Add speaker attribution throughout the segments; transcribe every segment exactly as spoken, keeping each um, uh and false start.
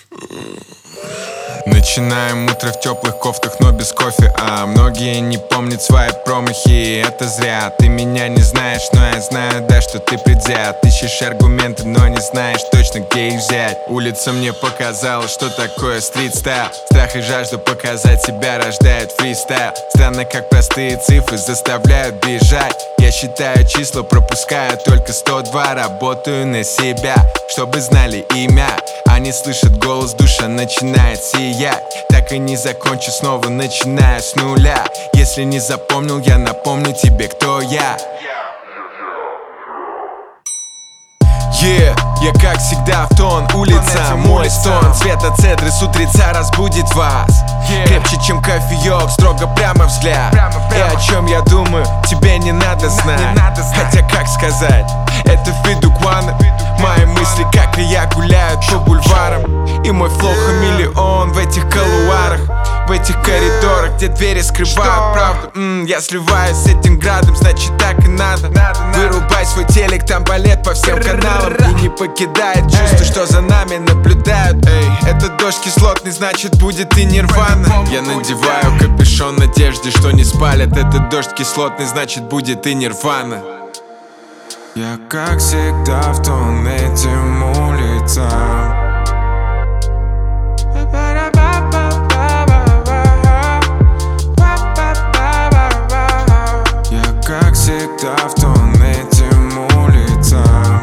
Speaker 1: Начинаем утро в теплых кофтах, но без кофе. А многие не помнят свои промахи, это зря. Ты меня не знаешь, но я знаю, да, что ты предвзят. Ищешь аргументы, но не знаешь точно, где их взять. Улица мне показала, что такое стрит-стайл. Страх и жажда показать себя рождает фристайл. Странно, как простые цифры заставляют бежать. Я считаю числа, пропускаю только сто два. Работаю на себя, чтобы знали имя. Они слышат голос, душа начинает сиять. Так и не закончу, снова начинаю с нуля. Если не запомнил, я напомню тебе, кто я. Yeah, я как всегда в тон, улица мой стон. Цвета цедры с утреца разбудит вас. Крепче, чем кофеек, строго прямо взгляд. И о чем я думаю, тебе не надо знать. Хотя как сказать, это Фидуквана. Мои мысли, как и я, гуляют по бульварам. И мой флоу хамелеон в этих колуарах, в этих коридорах, где двери скрывают правду. М-м, Я сливаюсь с этим градом, значит так и надо. Вырубай свой телек, там балет по всем каналам. И не покидает чувство, что за нами наблюдают. Эй, это дождь кислотный, значит будет и нирвана. Я надеваю капюшон в надежде, что не спалят. Это дождь кислотный, значит будет и нирвана. Я как всегда в тон этим улицам. Я как всегда в тон этим улицам.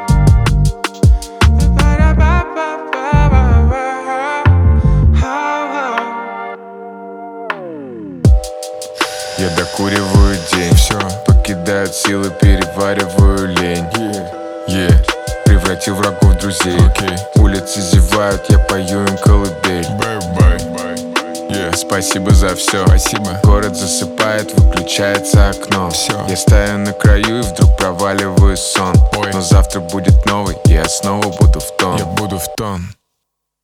Speaker 1: Я докуриваю день, все, покидают силы, перевариваю лень. Yeah. Yeah. Превратил врагов в друзей. Okay. Улицы зевают, я пою им колыбель. Bye, bye, bye. Yeah. Спасибо за все. Спасибо. Город засыпает, выключается окно. Все. Я стою на краю и вдруг проваливаю сон. Ой. Но завтра будет новый, и я снова буду в тон. Я буду в тон.